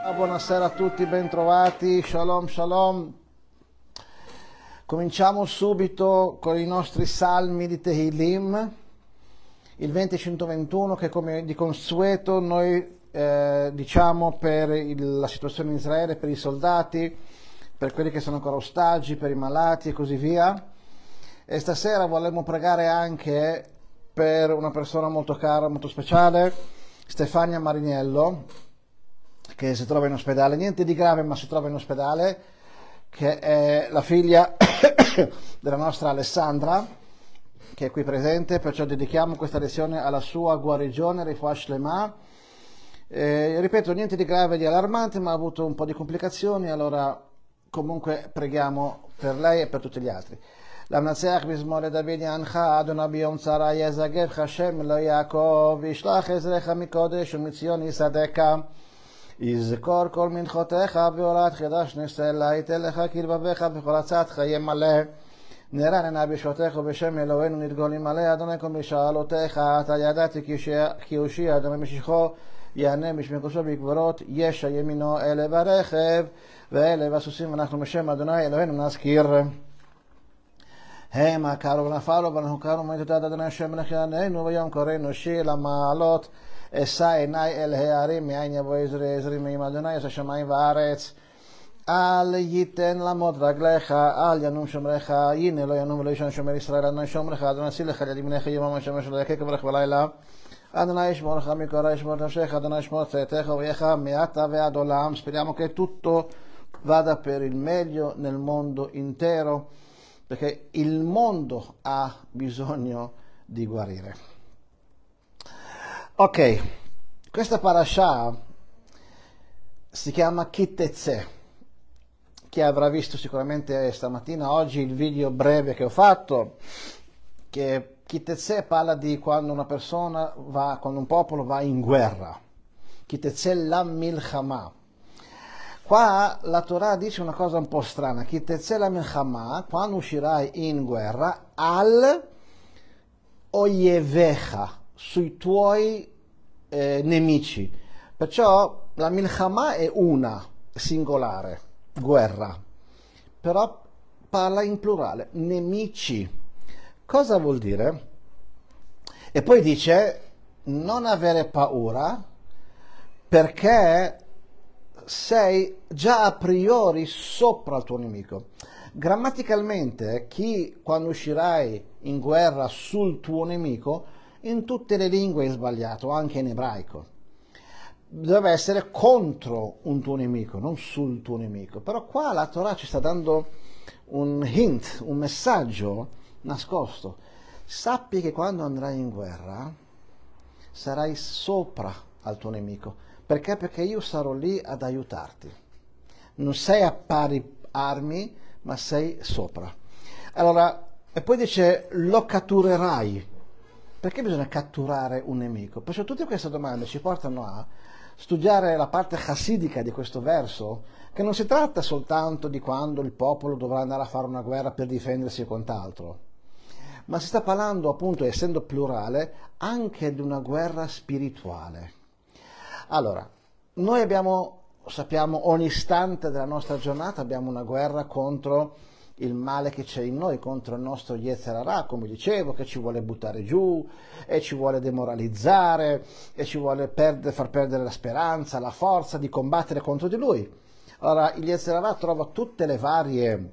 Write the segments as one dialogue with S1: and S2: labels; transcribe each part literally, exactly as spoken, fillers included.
S1: Buonasera a tutti, bentrovati, shalom shalom. Cominciamo subito con i nostri salmi di Tehillim, il venti centoventuno, che come di consueto noi eh, diciamo per il, la situazione in Israele, per i soldati, per quelli che sono ancora ostaggi, per i malati e così via. E stasera volemmo pregare anche per una persona molto cara, molto speciale, Stefania Mariniello, che si trova in ospedale, niente di grave ma si trova in ospedale, che è la figlia della nostra Alessandra, che è qui presente, perciò dedichiamo questa lezione alla sua guarigione, Refuah Shlema. Eh, ripeto, niente di grave, di allarmante, ma ha avuto un po' di complicazioni, allora comunque preghiamo per lei e per tutti gli altri. למנצח מזמור לדוד יענך, אדוני ביום צרה יזגבך, שם לא יעקב, ישלח עזרך מקודש ומציון יסעדך. יזכור כל מנחותיך ועולת חידש נסתלה, ייתן לך כלבביך וכל עצתך יהיה מלא. נרננה בשעותיך ובשם אלוהינו נתגולים מלא, אדוני כל משאלותיך, אתה ידעתי כי הושיע אדוני משיחו, יענה משמי קודשו בגבורות, ישע ימינו אלה ברכב, ואלה בסוסים, ואנחנו בשם אדוני אלוהינו נזכיר. המה קרו ונפלו ואנחנו קרו ומתת אדוני השם מלך יעננו, ויום קוראנו שיר למעלות, אשא עיני אל ההרים, מאין יבוא עזרי עזרי מעם אדוני עשה שמיים וארץ. אל ייתן למות רגליך, אל ינום שומרך, הנה לא ינום ולא ישן שומר ישראל, אדוני שומרך, אדוני הצילך על יד ימינך יומם השמש לא יכך ברך בלילה. אדוני ישמורך מכל רע, ישמור את נפשך, אדוני ישמור צאתך ובואך מעתה ועד עולם. Speriamo che tutto vada per il meglio nel mondo intero, perché il mondo ha bisogno di guarire. Ok, questa parasha si chiama Ki Tetzeh. Chi avrà visto sicuramente stamattina, oggi, il video breve che ho fatto, che Ki Tetzeh parla di quando una persona va, quando un popolo va in guerra. Ki Tetzeh la milchama. Qua la Torah dice una cosa un po' strana. Ki Tetzeh la milchama, quando uscirai in guerra, al oyevecha, sui tuoi eh, nemici. Perciò la milchama è una, singolare, guerra, però parla in plurale, nemici. Cosa vuol dire? E poi dice non avere paura perché sei già a priori sopra il tuo nemico. Grammaticalmente, chi quando uscirai in guerra sul tuo nemico, in tutte le lingue è sbagliato, anche in ebraico. Deve essere contro un tuo nemico, non sul tuo nemico. Però qua la Torah ci sta dando un hint, un messaggio nascosto. Sappi che quando andrai in guerra sarai sopra al tuo nemico. Perché? Perché io sarò lì ad aiutarti. Non sei a pari armi, ma sei sopra. Allora, e poi dice lo catturerai. Perché bisogna catturare un nemico? Perciò tutte queste domande ci portano a studiare la parte chassidica di questo verso, che non si tratta soltanto di quando il popolo dovrà andare a fare una guerra per difendersi e quant'altro, ma si sta parlando, appunto, essendo plurale, anche di una guerra spirituale. Allora, noi abbiamo, sappiamo, ogni istante della nostra giornata abbiamo una guerra contro il male che c'è in noi, contro il nostro Yetzer Hara, come dicevo, che ci vuole buttare giù e ci vuole demoralizzare e ci vuole perdere, far perdere la speranza, la forza di combattere contro di lui. Allora il Yetzer Hara trova tutte le varie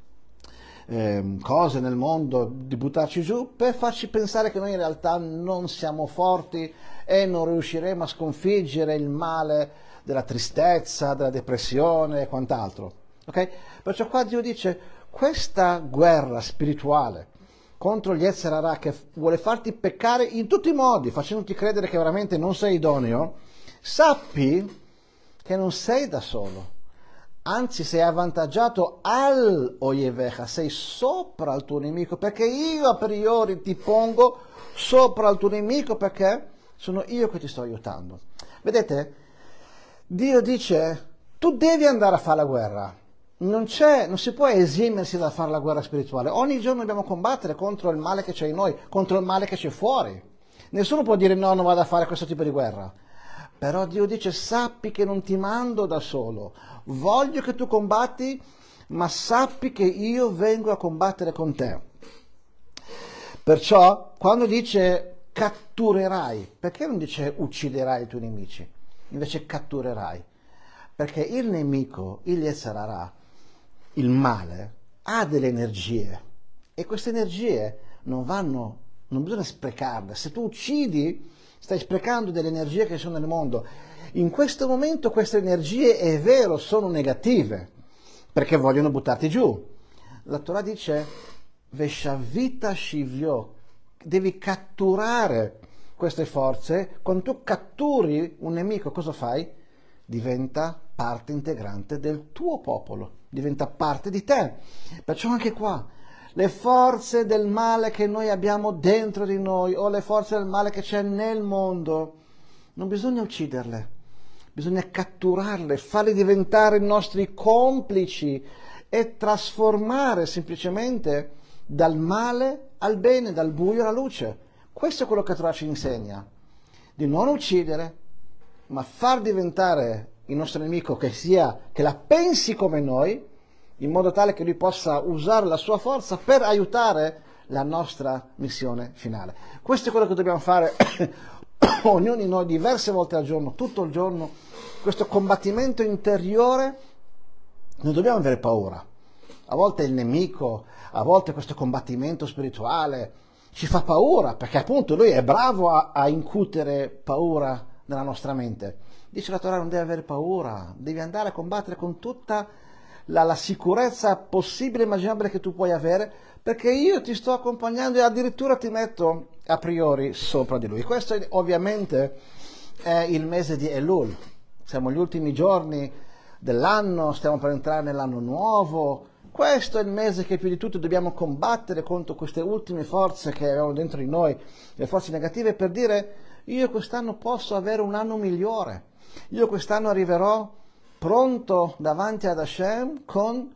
S1: eh, cose nel mondo di buttarci giù per farci pensare che noi in realtà non siamo forti e non riusciremo a sconfiggere il male della tristezza, della depressione e quant'altro. Ok? Perciò qua Dio dice: questa guerra spirituale contro gli Yetzer Hara, che vuole farti peccare in tutti i modi, facendoti credere che veramente non sei idoneo, sappi che non sei da solo, anzi sei avvantaggiato al oyevecha, sei sopra il tuo nemico, perché io a priori ti pongo sopra il tuo nemico, perché sono io che ti sto aiutando. Vedete, Dio dice: tu devi andare a fare la guerra. Non c'è, non si può esimersi da fare la guerra spirituale. Ogni giorno dobbiamo combattere contro il male che c'è in noi, contro il male che c'è fuori. Nessuno può dire no, non vado a fare questo tipo di guerra. Però Dio dice: sappi che non ti mando da solo, voglio che tu combatti, ma sappi che io vengo a combattere con te. Perciò quando dice catturerai, perché non dice ucciderai i tuoi nemici? Invece catturerai. Perché il nemico, il Yetzer Hara, il male, ha delle energie e queste energie non vanno, non bisogna sprecarle. Se tu uccidi, stai sprecando delle energie che sono nel mondo. In questo momento queste energie, è vero, sono negative, perché vogliono buttarti giù. La Torah dice: Veshavita shivyo, devi catturare queste forze. Quando tu catturi un nemico, cosa fai? Diventa parte integrante del tuo popolo, diventa parte di te. Perciò anche qua, le forze del male che noi abbiamo dentro di noi, o le forze del male che c'è nel mondo, non bisogna ucciderle, bisogna catturarle, farle diventare i nostri complici e trasformare semplicemente dal male al bene, dal buio alla luce. Questo è quello che Torah ci insegna, di non uccidere, ma far diventare il nostro nemico che sia, che la pensi come noi, in modo tale che lui possa usare la sua forza per aiutare la nostra missione finale. Questo è quello che dobbiamo fare ognuno di noi diverse volte al giorno, tutto il giorno, questo combattimento interiore. Non dobbiamo avere paura. A volte il nemico, a volte questo combattimento spirituale ci fa paura, perché appunto lui è bravo a, a incutere paura nella nostra mente. Dice la Torah: non devi avere paura, devi andare a combattere con tutta la, la sicurezza possibile e immaginabile che tu puoi avere, perché io ti sto accompagnando e addirittura ti metto a priori sopra di lui. Questo è, ovviamente è il mese di Elul, siamo agli ultimi giorni dell'anno, stiamo per entrare nell'anno nuovo. Questo è il mese che più di tutto dobbiamo combattere contro queste ultime forze che abbiamo dentro di noi, le forze negative, per dire: io quest'anno posso avere un anno migliore, io quest'anno arriverò pronto davanti ad Hashem con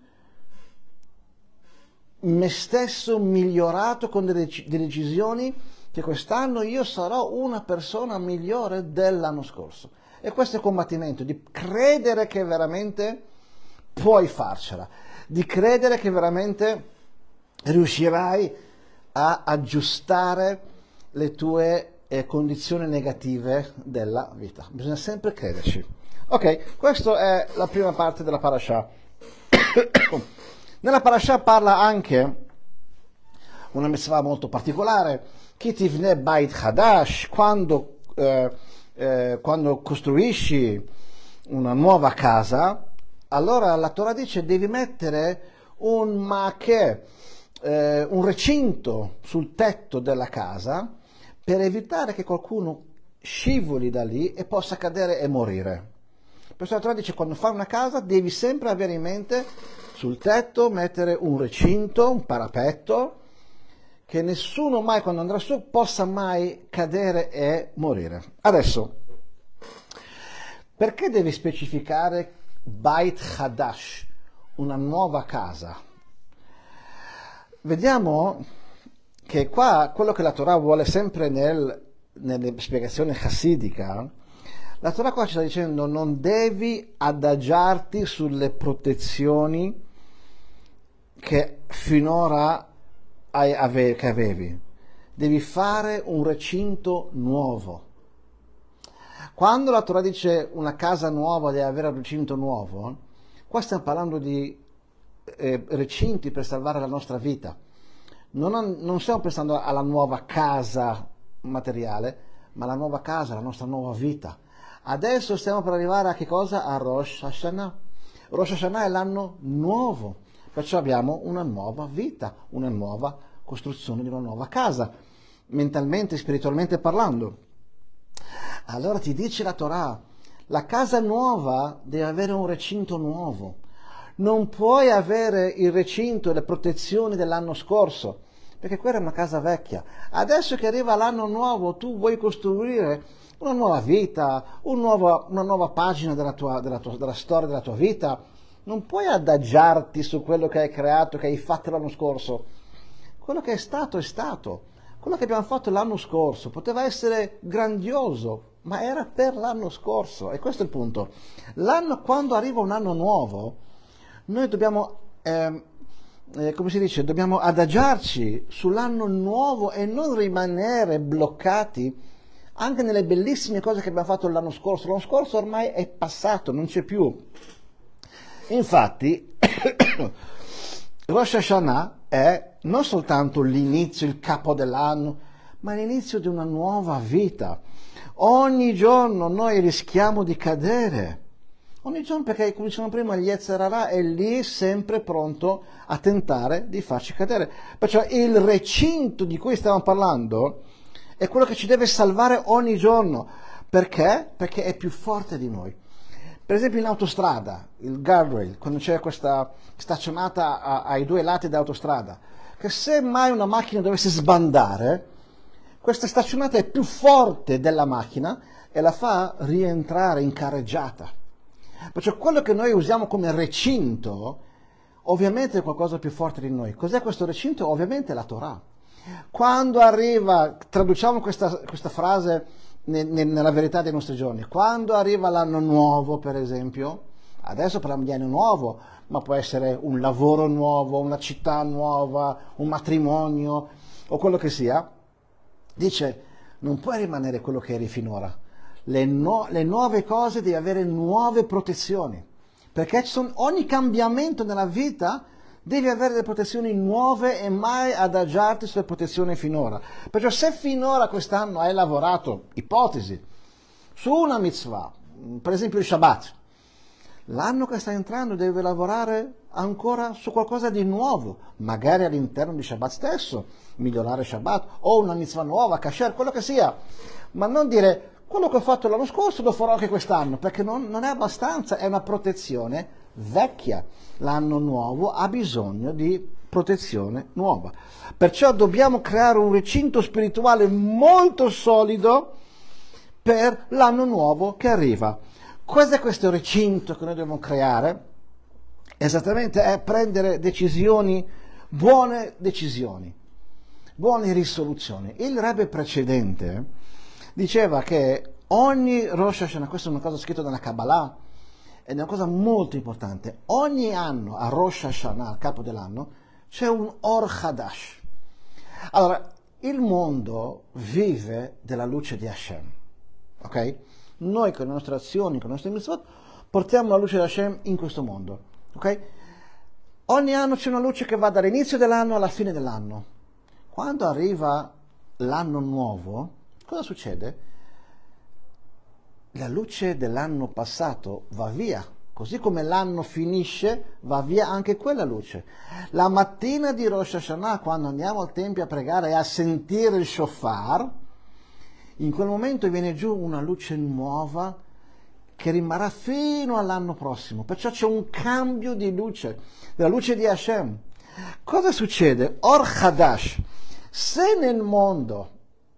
S1: me stesso migliorato, con delle, delle decisioni, che quest'anno io sarò una persona migliore dell'anno scorso. E questo è il combattimento, di credere che veramente puoi farcela, di credere che veramente riuscirai a aggiustare le tue eh, condizioni negative della vita. Bisogna sempre crederci. Ok, questa è la prima parte della parasha. Nella parasha parla anche una mitzvah molto particolare: Ki tivne bait chadash, quando, eh, eh, quando costruisci una nuova casa, allora la Torah dice: devi mettere un ma'akeh, eh, un recinto sul tetto della casa, per evitare che qualcuno scivoli da lì e possa cadere e morire. Perciò la Torah dice: quando fai una casa devi sempre avere in mente sul tetto mettere un recinto, un parapetto, che nessuno mai, quando andrà su, possa mai cadere e morire. Adesso, perché devi specificare Bait Chadash, una nuova casa? Vediamo che qua quello che la Torah vuole sempre nel, nelle spiegazioni chassidica, la Torah qua ci sta dicendo: non devi adagiarti sulle protezioni che finora hai, ave, che avevi, devi fare un recinto nuovo. Quando la Torah dice una casa nuova deve avere un recinto nuovo, qua stiamo parlando di eh, recinti per salvare la nostra vita. Non, non stiamo pensando alla nuova casa materiale, ma alla nuova casa, alla nostra nuova vita. Adesso stiamo per arrivare a che cosa? A Rosh Hashanah. Rosh Hashanah è l'anno nuovo, perciò abbiamo una nuova vita, una nuova costruzione di una nuova casa, mentalmente, spiritualmente parlando. Allora ti dice la Torah: la casa nuova deve avere un recinto nuovo. Non puoi avere il recinto e le protezioni dell'anno scorso, perché quella è una casa vecchia. Adesso che arriva l'anno nuovo, tu vuoi costruire una nuova vita, un nuovo, una nuova pagina della, tua, della, tua, della storia della tua vita. Non puoi adagiarti su quello che hai creato, che hai fatto l'anno scorso. Quello che è stato è stato. Quello che abbiamo fatto l'anno scorso poteva essere grandioso, ma era per l'anno scorso, e questo è il punto. L'anno, quando arriva un anno nuovo, noi dobbiamo, eh, eh, come si dice, dobbiamo adagiarci sull'anno nuovo e non rimanere bloccati anche nelle bellissime cose che abbiamo fatto l'anno scorso. L'anno scorso ormai è passato, non c'è più. Infatti, Rosh Hashanah è non soltanto l'inizio, il capo dell'anno, ma l'inizio di una nuova vita. Ogni giorno noi rischiamo di cadere. Ogni giorno, perché, come dicevamo prima, il Yetzer Hara è lì sempre pronto a tentare di farci cadere. Perciò il recinto di cui stiamo parlando è quello che ci deve salvare ogni giorno. Perché? Perché è più forte di noi. Per esempio in autostrada, il guardrail, quando c'è questa staccionata a, ai due lati dell'autostrada, che se mai una macchina dovesse sbandare, questa staccionata è più forte della macchina e la fa rientrare in carreggiata. Perciò quello che noi usiamo come recinto, ovviamente è qualcosa più forte di noi. Cos'è questo recinto? Ovviamente la Torah. Quando arriva, traduciamo questa, questa frase nella verità dei nostri giorni, quando arriva l'anno nuovo, per esempio, adesso parliamo di anno nuovo, ma può essere un lavoro nuovo, una città nuova, un matrimonio o quello che sia, dice non puoi rimanere quello che eri finora, le, no, le nuove cose devi avere nuove protezioni, perché ci sono, ogni cambiamento nella vita devi avere delle protezioni nuove e mai adagiarti sulle protezioni finora. Perciò se finora quest'anno hai lavorato, ipotesi, su una mitzvah, per esempio il Shabbat, l'anno che sta entrando devi lavorare ancora su qualcosa di nuovo, magari all'interno di Shabbat stesso, migliorare Shabbat, o una mitzvah nuova, kasher, quello che sia, ma non dire quello che ho fatto l'anno scorso lo farò anche quest'anno, perché non, non è abbastanza, è una protezione vecchia. L'anno nuovo ha bisogno di protezione nuova. Perciò dobbiamo creare un recinto spirituale molto solido per l'anno nuovo che arriva. Cos'è questo recinto che noi dobbiamo creare? Esattamente è prendere decisioni, buone decisioni, buone risoluzioni. Il Rebbe precedente diceva che ogni Rosh Hashanah, questa è una cosa scritta nella Kabbalah, ed è una cosa molto importante, ogni anno a Rosh Hashanah, al capo dell'anno, c'è un Or Hadash. Allora, il mondo vive della luce di Hashem, ok? Noi con le nostre azioni, con le nostre mitzvot, portiamo la luce di Hashem in questo mondo, ok? Ogni anno c'è una luce che va dall'inizio dell'anno alla fine dell'anno. Quando arriva l'anno nuovo, cosa succede? La luce dell'anno passato va via, così come l'anno finisce, va via anche quella luce. La mattina di Rosh Hashanah, quando andiamo al Tempio a pregare e a sentire il shofar, in quel momento viene giù una luce nuova che rimarrà fino all'anno prossimo. Perciò c'è un cambio di luce, della luce di Hashem. Cosa succede? Or Hadash. Se nel mondo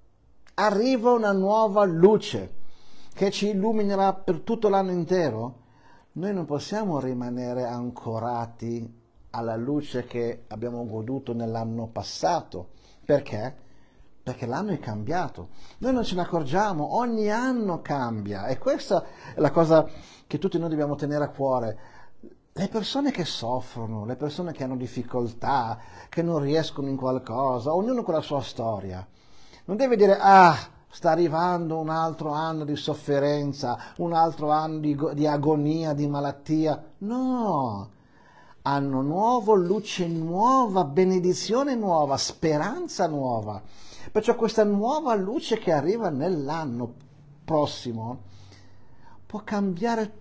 S1: arriva una nuova luce che ci illuminerà per tutto l'anno intero, noi non possiamo rimanere ancorati alla luce che abbiamo goduto nell'anno passato. Perché? Perché l'anno è cambiato. Noi non ce ne accorgiamo, ogni anno cambia, e questa è la cosa che tutti noi dobbiamo tenere a cuore. Le persone che soffrono, le persone che hanno difficoltà, che non riescono in qualcosa, ognuno con la sua storia, non deve dire ah, sta arrivando un altro anno di sofferenza, un altro anno di, di agonia, di malattia. No, anno nuovo, luce nuova, benedizione nuova, speranza nuova. Perciò questa nuova luce che arriva nell'anno prossimo può cambiare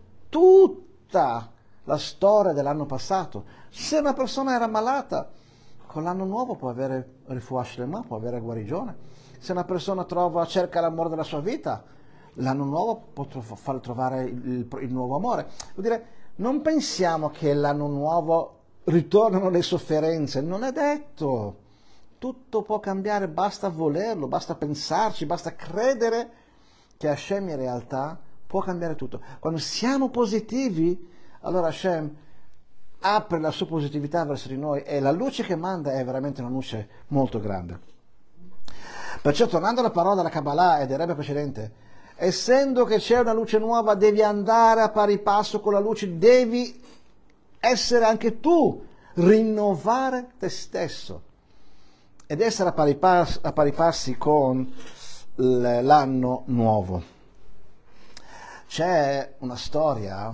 S1: tutta la storia dell'anno passato. Se una persona era malata, con l'anno nuovo può avere refuah shlema, può avere guarigione. Se una persona trova, cerca l'amore della sua vita, l'anno nuovo può far trovare il, il, il nuovo amore. Vuol dire, non pensiamo che l'anno nuovo ritornano le sofferenze, non è detto. Tutto può cambiare, basta volerlo, basta pensarci, basta credere che Hashem in realtà può cambiare tutto. Quando siamo positivi, allora Hashem apre la sua positività verso di noi e la luce che manda è veramente una luce molto grande. Perciò, tornando alla parola della Kabbalah e del Rebbe precedente, essendo che c'è una luce nuova, devi andare a pari passo con la luce, devi essere anche tu, rinnovare te stesso ed essere a pari, pas- a pari passi con l'anno nuovo. C'è una storia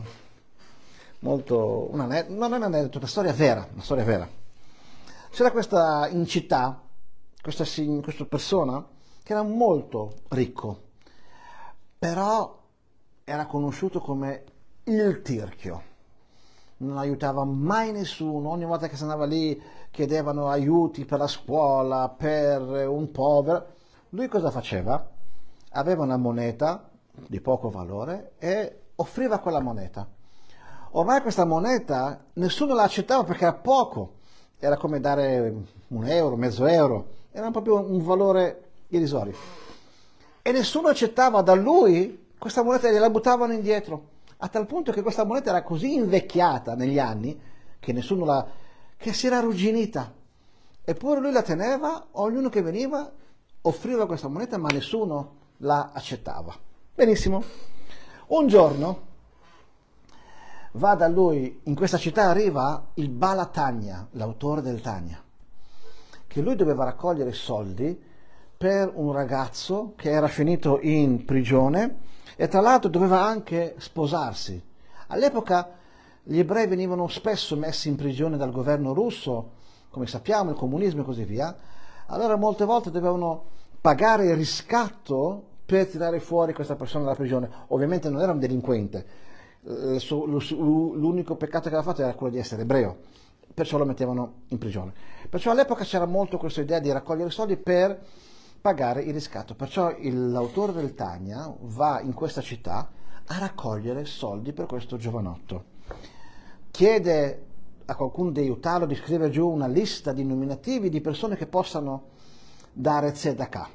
S1: molto, una, non è un aneddoto, una storia vera, una storia vera. C'era questa in città, questa, questa persona che era molto ricco, però era conosciuto come il tirchio. Non aiutava mai nessuno, ogni volta che si andava lì chiedevano aiuti per la scuola, per un povero. Lui cosa faceva? Aveva una moneta di poco valore e offriva quella moneta. Ormai questa moneta nessuno la accettava perché era poco, era come dare un euro, mezzo euro, era proprio un valore irrisorio. E nessuno accettava da lui questa moneta, gliela buttavano indietro, a tal punto che questa moneta era così invecchiata negli anni che nessuno la, che si era arrugginita. Eppure lui la teneva, ognuno che veniva offriva questa moneta, ma nessuno la accettava. Benissimo. Un giorno va da lui, in questa città arriva il Bala Tanya, l'autore del Tanya, che lui doveva raccogliere soldi per un ragazzo che era finito in prigione e tra l'altro doveva anche sposarsi. All'epoca gli ebrei venivano spesso messi in prigione dal governo russo, come sappiamo, il comunismo e così via. Allora molte volte dovevano pagare il riscatto per tirare fuori questa persona dalla prigione. Ovviamente non era un delinquente, l'unico peccato che aveva fatto era quello di essere ebreo, perciò lo mettevano in prigione. Perciò all'epoca c'era molto questa idea di raccogliere soldi per pagare il riscatto, perciò l'autore del Tanya va in questa città a raccogliere soldi per questo giovanotto. Chiede a qualcuno di aiutarlo, di scrivere giù una lista di nominativi di persone che possano dare tzedakah.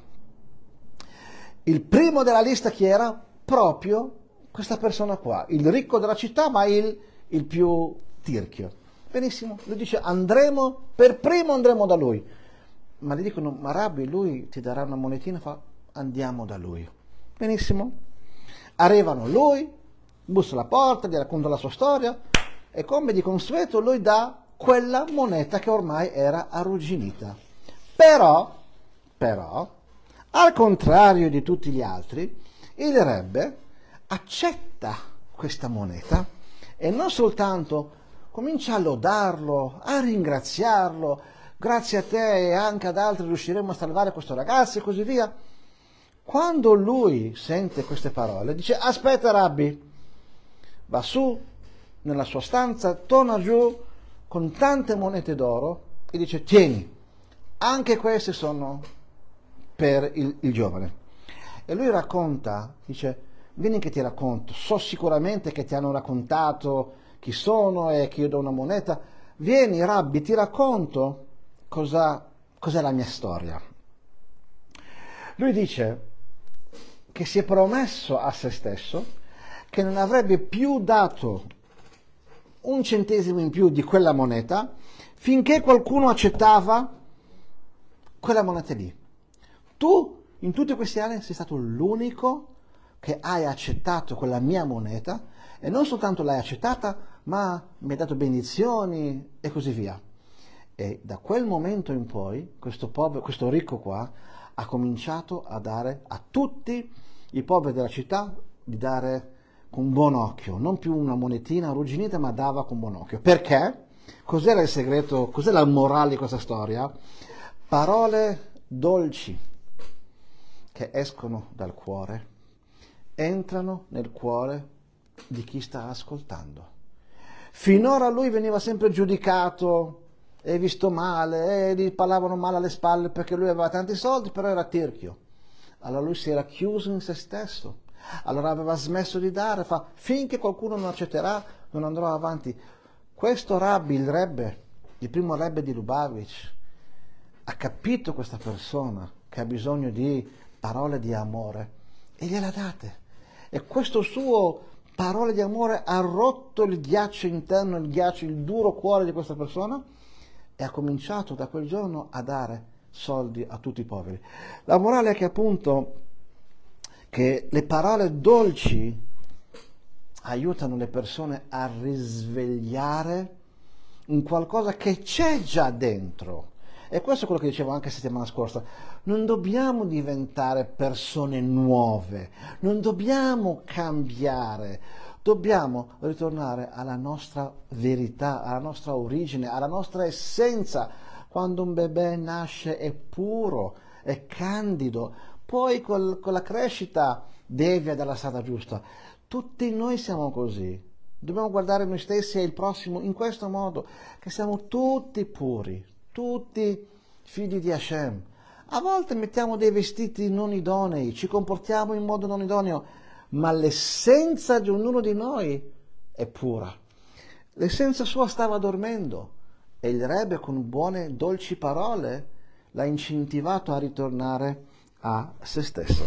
S1: Il primo della lista chi era? Proprio questa persona qua, il ricco della città, ma il, il più tirchio. Benissimo, lui dice andremo, per primo andremo da lui. Ma gli dicono, ma Rabbi, lui ti darà una monetina, fa andiamo da lui. Benissimo. Arrivano lui, bussa alla porta, gli racconta la sua storia e come di consueto lui dà quella moneta che ormai era arrugginita. Però, però, al contrario di tutti gli altri, il Rebbe accetta questa moneta e non soltanto comincia a lodarlo, a ringraziarlo, grazie a te e anche ad altri riusciremo a salvare questo ragazzo e così via. Quando lui sente queste parole dice aspetta Rabbi, va su nella sua stanza, torna giù con tante monete d'oro e dice tieni, anche queste sono per il, il giovane. E lui racconta, dice vieni che ti racconto, so sicuramente che ti hanno raccontato chi sono e che io do una moneta, vieni Rabbi ti racconto cosa, cos'è la mia storia. Lui dice che si è promesso a se stesso che non avrebbe più dato un centesimo in più di quella moneta finché qualcuno accettava quella moneta lì. Tu in tutti questi anni sei stato l'unico che hai accettato quella mia moneta e non soltanto l'hai accettata ma mi hai dato benedizioni e così via. E da quel momento in poi questo, povero, questo ricco qua ha cominciato a dare a tutti i poveri della città di dare con buon occhio, non più una monetina arrugginita ma dava con buon occhio. Perché? Cos'era il segreto, cos'è la morale di questa storia? Parole dolci che escono dal cuore entrano nel cuore di chi sta ascoltando. Finora lui veniva sempre giudicato e visto male e gli parlavano male alle spalle perché lui aveva tanti soldi, però era tirchio. Allora lui si era chiuso in se stesso, allora aveva smesso di dare, fa finché qualcuno non accetterà non andrò avanti. Questo Rabbi, il Rebbe, il primo Rebbe di Lubavitch, ha capito questa persona che ha bisogno di parole di amore e gliela date. E questo suo parole di amore ha rotto il ghiaccio interno, il ghiaccio, il duro cuore di questa persona e ha cominciato da quel giorno a dare soldi a tutti i poveri. La morale è che appunto che le parole dolci aiutano le persone a risvegliare un qualcosa che c'è già dentro. E questo è quello che dicevo anche la settimana scorsa. Non dobbiamo diventare persone nuove, non dobbiamo cambiare, dobbiamo ritornare alla nostra verità, alla nostra origine, alla nostra essenza. Quando un bebè nasce è puro, è candido, poi col, con la crescita devia dalla strada giusta. Tutti noi siamo così. Dobbiamo guardare noi stessi e il prossimo in questo modo, che siamo tutti puri, tutti figli di Hashem. A volte mettiamo dei vestiti non idonei, ci comportiamo in modo non idoneo, ma l'essenza di ognuno di noi è pura. L'essenza sua stava dormendo e il Rebbe con buone, dolci parole l'ha incentivato a ritornare a se stesso.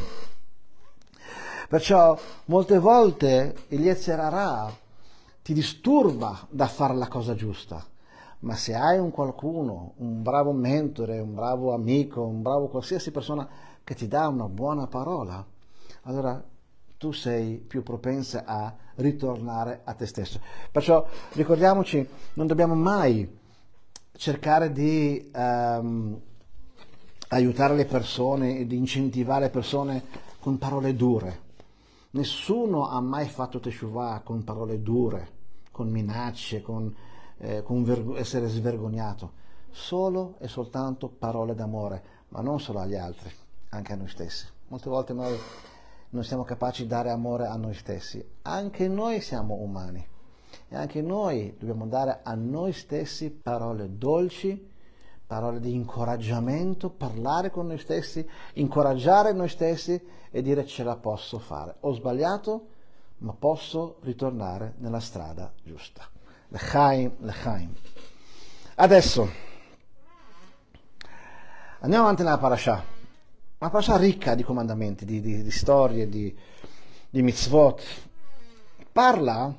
S1: Perciò molte volte il Yetzer Hara ti disturba da fare la cosa giusta, ma se hai un qualcuno, un bravo mentore, un bravo amico, un bravo qualsiasi persona che ti dà una buona parola, allora tu sei più propensa a ritornare a te stesso. Perciò ricordiamoci, non dobbiamo mai cercare di um, aiutare le persone e di incentivare le persone con parole dure. Nessuno ha mai fatto teshuvah con parole dure, con minacce, con, eh, con verg- essere svergognato. Solo e soltanto parole d'amore, ma non solo agli altri, anche a noi stessi. Molte volte noi non siamo capaci di dare amore a noi stessi. Anche noi siamo umani e anche noi dobbiamo dare a noi stessi parole dolci, parole di incoraggiamento, parlare con noi stessi, incoraggiare noi stessi e dire ce la posso fare. Ho sbagliato, ma posso ritornare nella strada giusta. L'chaim, l'chaim. Adesso andiamo avanti nella parasha. Una parasha ricca di comandamenti, di, di, di storie, di, di mitzvot. Parla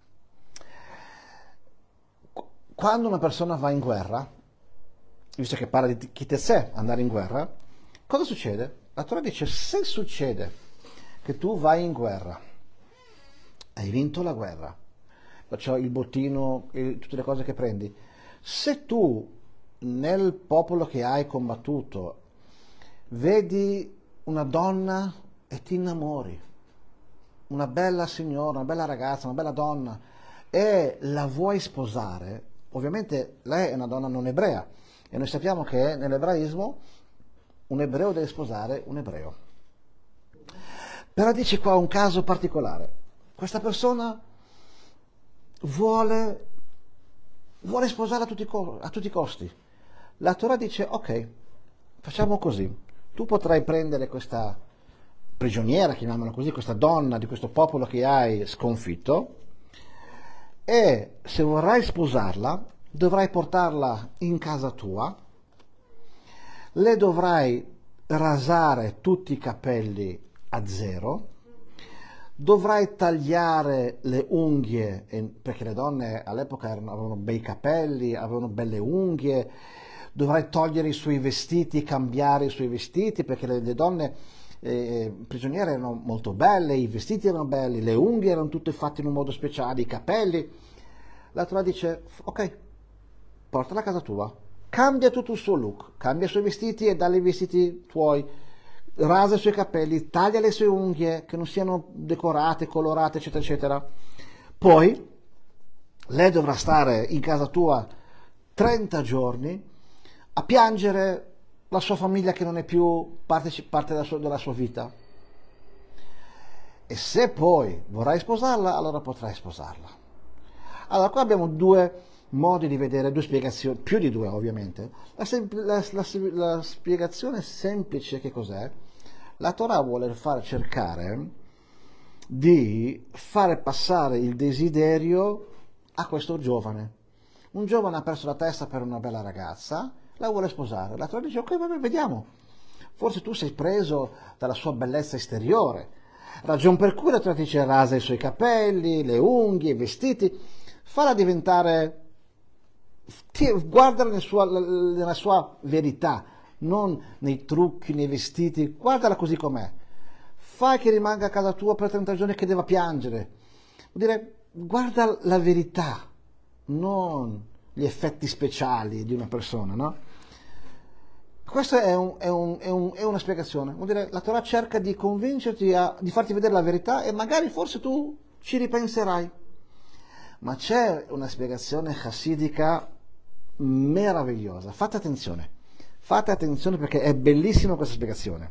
S1: quando una persona va in guerra, visto che parla di Kitezeh, andare in guerra, cosa succede? La Torah dice, se succede che tu vai in guerra, hai vinto la guerra, perciò il bottino e tutte le cose che prendi, se tu nel popolo che hai combattuto vedi una donna e ti innamori, una bella signora, una bella ragazza, una bella donna, e la vuoi sposare, ovviamente lei è una donna non ebrea, e noi sappiamo che nell'ebraismo un ebreo deve sposare un ebreo. Però dice qua un caso particolare. Questa persona vuole, vuole sposare a tutti, a tutti i costi. La Torah dice, ok, facciamo così. Tu potrai prendere questa prigioniera, chiamiamola così, questa donna di questo popolo che hai sconfitto, e se vorrai sposarla, dovrai portarla in casa tua, le dovrai rasare tutti i capelli a zero, dovrai tagliare le unghie, perché le donne all'epoca erano, avevano bei capelli, avevano belle unghie, dovrai togliere i suoi vestiti, cambiare i suoi vestiti, perché le, le donne eh, prigioniere erano molto belle, i vestiti erano belli, le unghie erano tutte fatte in un modo speciale, i capelli. La Torah dice, ok, portala a casa tua, cambia tutto il suo look, cambia i suoi vestiti e dà i vestiti tuoi, rasa i suoi capelli, taglia le sue unghie che non siano decorate, colorate, eccetera, eccetera. Poi lei dovrà stare in casa tua trenta giorni a piangere la sua famiglia che non è più parte, parte della, sua, della sua vita. E se poi vorrai sposarla, allora potrai sposarla. Allora, qua abbiamo due modi di vedere, due spiegazioni, più di due ovviamente. La, sempl- la, la, la spiegazione semplice che cos'è? La Torah vuole far cercare di fare passare il desiderio a questo giovane. Un giovane ha perso la testa per una bella ragazza, la vuole sposare. La Torah dice, ok, vabbè, vediamo. Forse tu sei preso dalla sua bellezza esteriore. Ragion per cui la Torah dice rasa i suoi capelli, le unghie, i vestiti, falla diventare, guardala nel sua, nella sua verità, non nei trucchi, nei vestiti, guardala così com'è. fai che rimanga a casa tua per trenta giorni che deve piangere. Vuol dire, guarda la verità, non gli effetti speciali di una persona, no? Questa è, un, è, un, è, un, è una spiegazione. Vuol dire, la Torah cerca di convincerti, a, di farti vedere la verità e magari forse tu ci ripenserai. Ma c'è una spiegazione chassidica meravigliosa. Fate attenzione. Fate attenzione perché è bellissima questa spiegazione.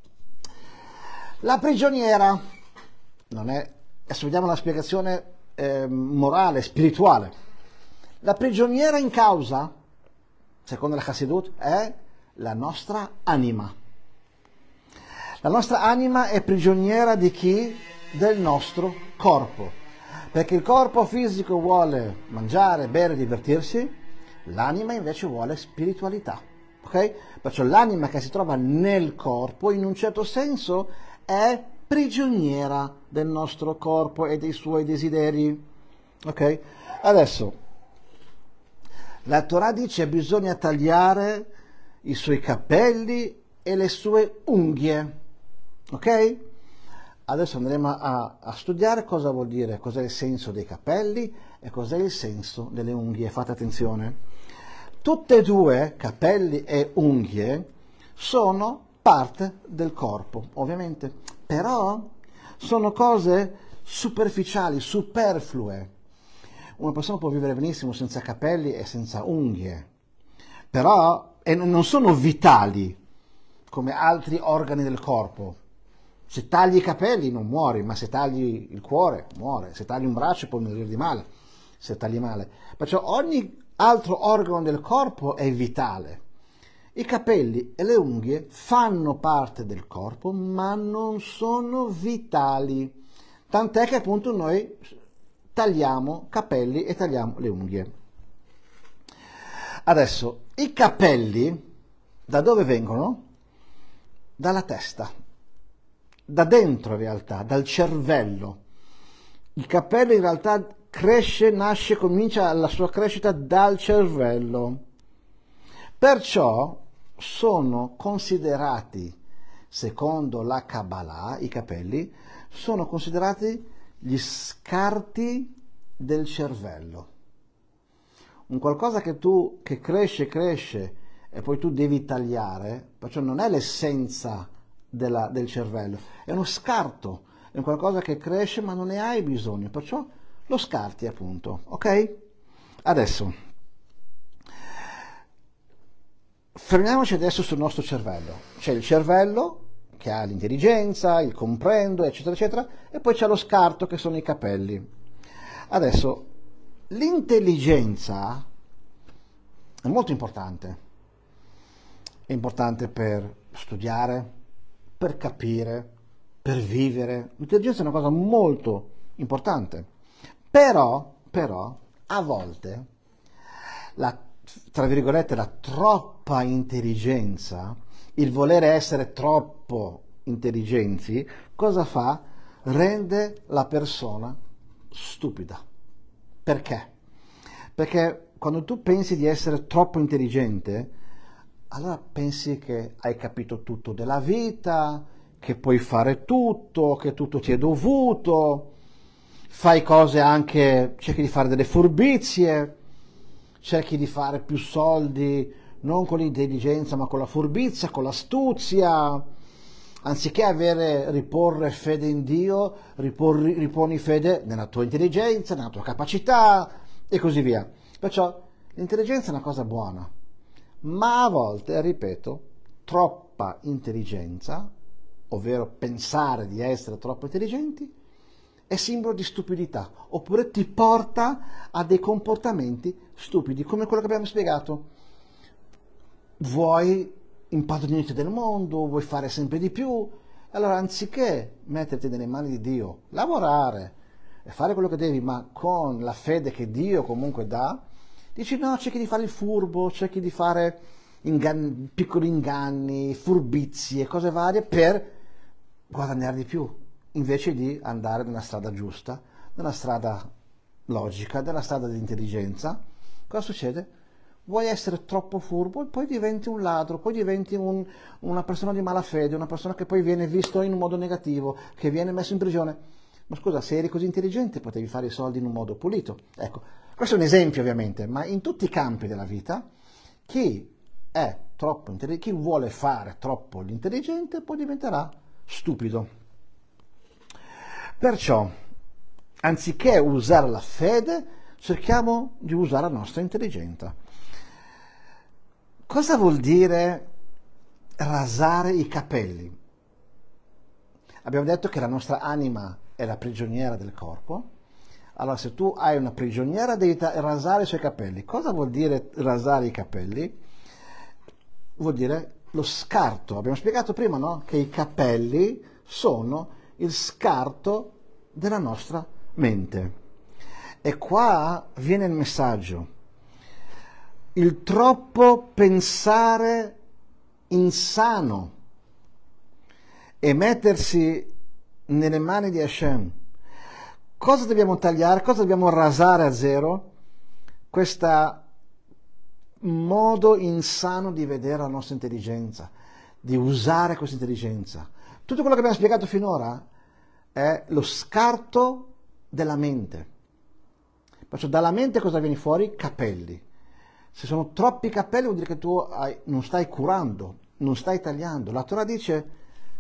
S1: La prigioniera, non è, adesso vediamo la spiegazione eh, morale, spirituale. La prigioniera in causa, secondo la Chassidut, è la nostra anima. La nostra anima è prigioniera di chi? Del nostro corpo. Perché il corpo fisico vuole mangiare, bere, divertirsi, l'anima invece vuole spiritualità. Okay? Perciò l'anima che si trova nel corpo in un certo senso è prigioniera del nostro corpo e dei suoi desideri. Ok? Adesso la Torah dice che bisogna tagliare i suoi capelli e le sue unghie. Ok? Adesso andremo a, a studiare cosa vuol dire, cos'è il senso dei capelli e cos'è il senso delle unghie. Fate attenzione. Tutte e due, capelli e unghie, sono parte del corpo, ovviamente, però sono cose superficiali, superflue. Una persona può vivere benissimo senza capelli e senza unghie, però e non sono vitali come altri organi del corpo. Se tagli i capelli non muori, ma se tagli il cuore muore, se tagli un braccio puoi morire di male, se tagli male. Perciò ogni altro organo del corpo è vitale. I capelli e le unghie fanno parte del corpo, ma non sono vitali. Tant'è che appunto noi tagliamo capelli e tagliamo le unghie. Adesso, i capelli da dove vengono? Dalla testa, da dentro in realtà, dal cervello. Il capello in realtà cresce, nasce, comincia la sua crescita dal cervello. Perciò sono considerati, secondo la Kabbalah, i capelli, sono considerati gli scarti del cervello. Un qualcosa che tu, che cresce, cresce, e poi tu devi tagliare, perciò non è l'essenza della, del cervello, è uno scarto, è un qualcosa che cresce ma non ne hai bisogno, perciò lo scarti appunto, ok? Adesso, fermiamoci adesso sul nostro cervello. C'è il cervello che ha l'intelligenza, il comprendo, eccetera, eccetera, e poi c'è lo scarto che sono i capelli. Adesso, l'intelligenza è molto importante. È importante per studiare, per capire, per vivere. L'intelligenza è una cosa molto importante. Però, però, a volte, la, tra virgolette, la troppa intelligenza, il volere essere troppo intelligenti, cosa fa? Rende la persona stupida. Perché? Perché quando tu pensi di essere troppo intelligente, allora pensi che hai capito tutto della vita, che puoi fare tutto, che tutto ti è dovuto, fai cose anche, cerchi di fare delle furbizie, cerchi di fare più soldi non con l'intelligenza ma con la furbizia, con l'astuzia, anziché avere, riporre fede in Dio, riporri, riponi fede nella tua intelligenza, nella tua capacità e così via. Perciò l'intelligenza è una cosa buona, ma a volte, ripeto, troppa intelligenza, ovvero pensare di essere troppo intelligenti, è simbolo di stupidità, oppure ti porta a dei comportamenti stupidi, come quello che abbiamo spiegato. Vuoi impadronirti del mondo, vuoi fare sempre di più, allora anziché metterti nelle mani di Dio, lavorare e fare quello che devi, ma con la fede che Dio comunque dà, dici no, cerchi di fare il furbo, cerchi di fare inganni, piccoli inganni, furbizie, cose varie per guadagnare di più, invece di andare nella strada giusta, nella strada logica, nella strada di intelligenza. Cosa succede? Vuoi essere troppo furbo e poi diventi un ladro, poi diventi un, una persona di malafede, una persona che poi viene visto in un modo negativo, che viene messo in prigione. Ma scusa, se eri così intelligente potevi fare i soldi in un modo pulito. Ecco, questo è un esempio ovviamente, ma in tutti i campi della vita chi è troppo intelligente, chi vuole fare troppo l'intelligente poi diventerà stupido. Perciò, anziché usare la fede, cerchiamo di usare la nostra intelligenza. Cosa vuol dire rasare i capelli? Abbiamo detto che la nostra anima è la prigioniera del corpo. Allora, se tu hai una prigioniera, devi rasare i suoi capelli. Cosa vuol dire rasare i capelli? Vuol dire lo scarto. Abbiamo spiegato prima, no? Che i capelli sono il scarto della nostra mente. E qua viene il messaggio. Il troppo pensare insano e mettersi nelle mani di Hashem. Cosa dobbiamo tagliare? Cosa dobbiamo rasare a zero? Questo modo insano di vedere la nostra intelligenza, di usare questa intelligenza. Tutto quello che abbiamo spiegato finora è lo scarto della mente. Perciò dalla mente cosa viene fuori? Capelli. Se sono troppi capelli vuol dire che tu hai, non stai curando, non stai tagliando. La Torah dice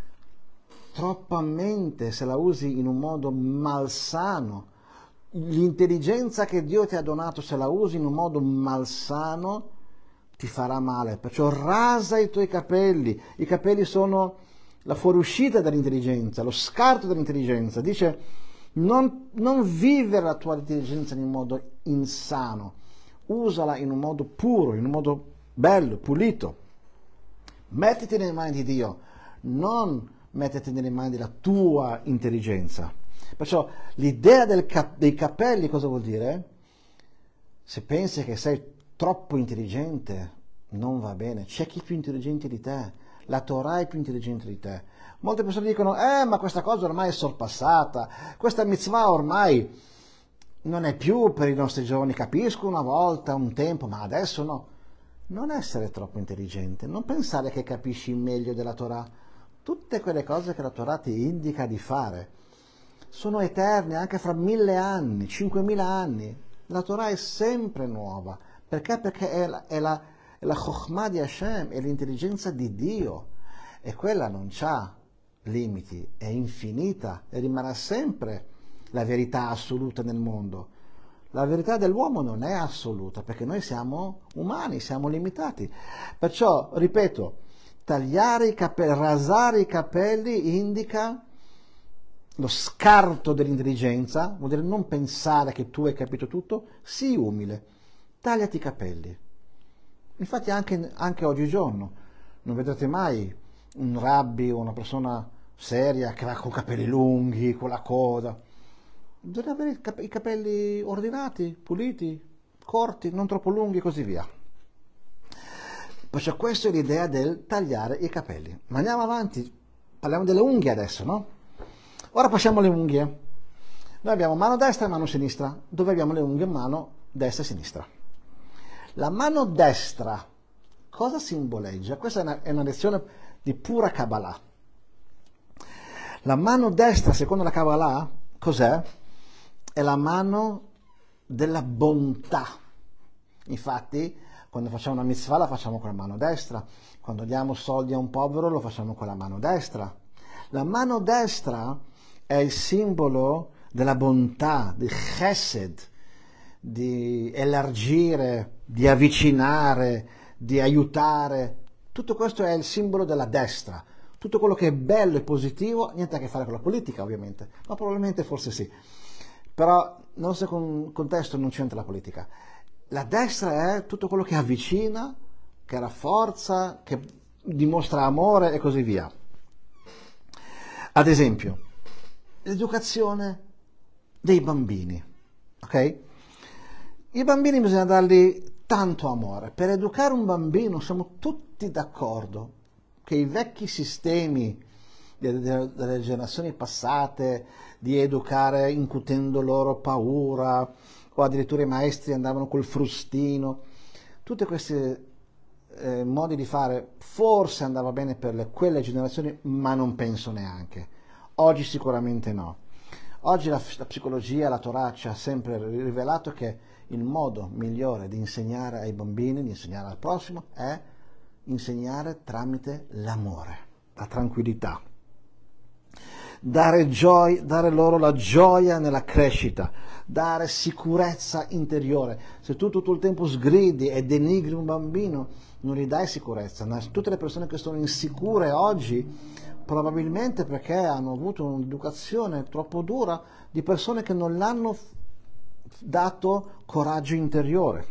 S1: troppa mente, se la usi in un modo malsano, l'intelligenza che Dio ti ha donato, se la usi in un modo malsano, ti farà male. Perciò rasa i tuoi capelli. I capelli sono la fuoriuscita dell'intelligenza, lo scarto dell'intelligenza. Dice non, non vivere la tua intelligenza in un modo insano, usala in un modo puro, in un modo bello, pulito. Mettiti nelle mani di Dio, non mettiti nelle mani della tua intelligenza. Perciò l'idea del cap- dei capelli cosa vuol dire? Se pensi che sei troppo intelligente, non va bene. C'è chi è più intelligente di te. La Torah è più intelligente di te. Molte persone dicono, eh, ma questa cosa ormai è sorpassata. Questa mitzvah ormai non è più per i nostri giovani. Capisco una volta, un tempo, ma adesso no. Non essere troppo intelligente. Non pensare che capisci meglio della Torah. Tutte quelle cose che la Torah ti indica di fare sono eterne anche fra mille anni, cinquemila anni. La Torah è sempre nuova. Perché? Perché è la, è la, è la Chokhmah di Hashem, è l'intelligenza di Dio. E quella non c'ha limiti, è infinita e rimarrà sempre la verità assoluta nel mondo. La verità dell'uomo non è assoluta, perché noi siamo umani, siamo limitati. Perciò, ripeto, tagliare i capelli, rasare i capelli indica lo scarto dell'intelligenza, vuol dire non pensare che tu hai capito tutto, sii umile, tagliati i capelli. Infatti anche, anche oggigiorno non vedrete mai un rabbi o una persona seria che va con capelli lunghi, con la coda. Bisogna avere i, cap- i capelli ordinati, puliti, corti, non troppo lunghi e così via. Perciò questa è l'idea del tagliare i capelli. Ma andiamo avanti, parliamo delle unghie adesso, no? Ora passiamo alle unghie. Noi abbiamo mano destra e mano sinistra. Dove abbiamo le unghie? Mano destra e sinistra. La mano destra cosa simboleggia? Questa è una, è una lezione di pura Kabbalah. La mano destra, secondo la Kabbalah, cos'è? È la mano della bontà. Infatti, quando facciamo una mitzvah la facciamo con la mano destra. Quando diamo soldi a un povero lo facciamo con la mano destra. La mano destra è il simbolo della bontà, di chesed, di elargire, di avvicinare, di aiutare. Tutto questo è il simbolo della destra. Tutto quello che è bello e positivo, niente a che fare con la politica ovviamente, ma probabilmente forse sì. Però nel nostro contesto non c'entra la politica. La destra è tutto quello che avvicina, che rafforza, che dimostra amore e così via. Ad esempio, l'educazione dei bambini, ok? I bambini bisogna dargli tanto amore. Per educare un bambino siamo tutti d'accordo che i vecchi sistemi delle generazioni passate di educare incutendo loro paura, o addirittura i maestri andavano col frustino, Tutti questi eh, modi di fare forse andava bene per le, quelle generazioni, ma non penso neanche. Oggi sicuramente no. Oggi la, la psicologia, la Torah ci ha sempre rivelato che il modo migliore di insegnare ai bambini, di insegnare al prossimo, è insegnare tramite l'amore, la tranquillità. Dare, gioia, dare loro la gioia nella crescita, dare sicurezza interiore. Se tu tutto il tempo sgridi e denigri un bambino, non gli dai sicurezza. Tutte le persone che sono insicure oggi, probabilmente perché hanno avuto un'educazione troppo dura di persone che non l'hanno dato coraggio interiore.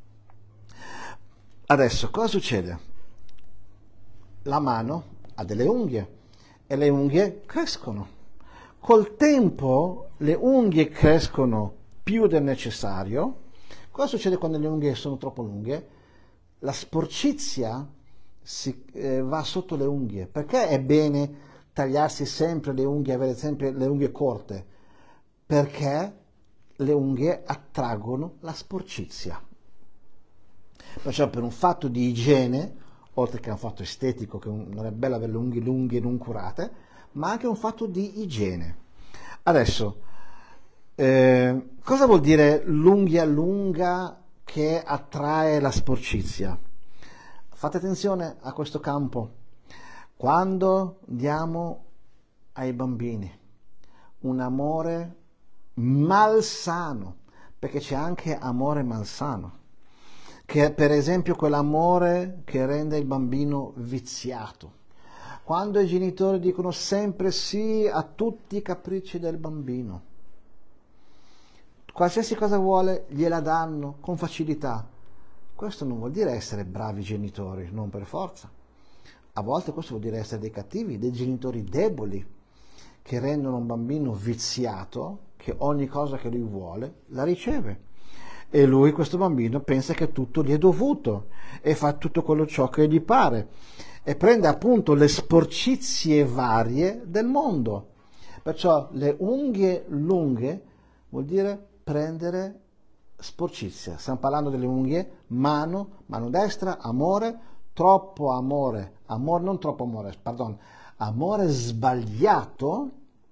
S1: Adesso cosa succede? La mano ha delle unghie e le unghie crescono. Col tempo le unghie crescono più del necessario. Cosa succede quando le unghie sono troppo lunghe? La sporcizia si, eh, va sotto le unghie. Perché è bene tagliarsi sempre le unghie, avere sempre le unghie corte? Perché le unghie attraggono la sporcizia. Perciò per un fatto di igiene, oltre che un fatto estetico, che non è bello avere le unghie lunghe e non curate, ma anche un fatto di igiene. Adesso, eh, cosa vuol dire l'unghia lunga che attrae la sporcizia? Fate attenzione a questo campo. Quando diamo ai bambini un amore malsano, perché c'è anche amore malsano, che è per esempio quell'amore che rende il bambino viziato. Quando i genitori dicono sempre sì a tutti i capricci del bambino, qualsiasi cosa vuole gliela danno con facilità. Questo non vuol dire essere bravi genitori, non per forza. A volte questo vuol dire essere dei cattivi, dei genitori deboli, che rendono un bambino viziato, che ogni cosa che lui vuole la riceve. E lui, questo bambino, pensa che tutto gli è dovuto e fa tutto quello ciò che gli pare e prende appunto le sporcizie varie del mondo. Perciò le unghie lunghe vuol dire prendere sporcizia. Stiamo parlando delle unghie, mano, mano destra, amore, troppo amore, amore non troppo amore, pardon, amore sbagliato,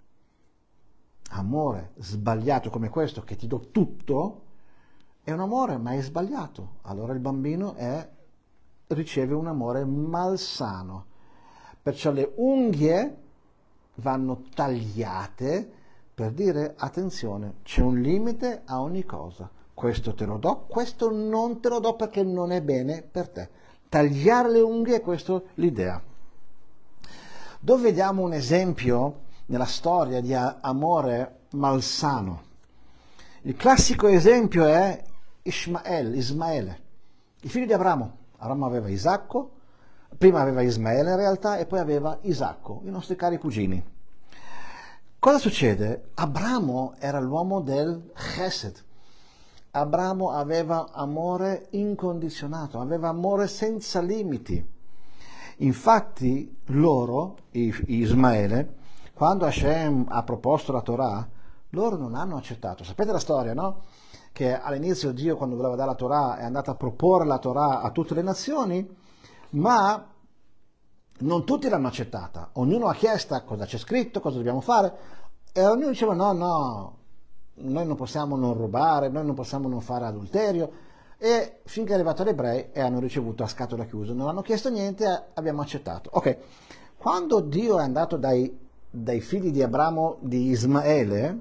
S1: amore sbagliato come questo che ti do tutto, è un amore ma è sbagliato. Allora il bambino è, riceve un amore malsano. Perciò le unghie vanno tagliate per dire attenzione, c'è un limite a ogni cosa. Questo te lo do, questo non te lo do perché non è bene per te. Tagliare le unghie è questa l'idea. Dove vediamo un esempio nella storia di amore malsano? Il classico esempio è Ismaele, Ismaele, il figlio di Abramo. Abramo aveva Isacco, prima aveva Ismaele in realtà e poi aveva Isacco, i nostri cari cugini. Cosa succede? Abramo era l'uomo del Chesed. Abramo aveva amore incondizionato, aveva amore senza limiti. Infatti loro, Ismaele, quando Hashem ha proposto la Torah, loro non hanno accettato. Sapete la storia, no? Che all'inizio Dio, quando voleva dare la Torah, è andato a proporre la Torah a tutte le nazioni, ma non tutti l'hanno accettata. Ognuno ha chiesto cosa c'è scritto, cosa dobbiamo fare, e ognuno diceva no, no, noi non possiamo non rubare, noi non possiamo non fare adulterio, e finché è arrivato agli ebrei e hanno ricevuto a scatola chiusa, non hanno chiesto niente, abbiamo accettato. Ok, quando Dio è andato dai, dai figli di Abramo, di Ismaele,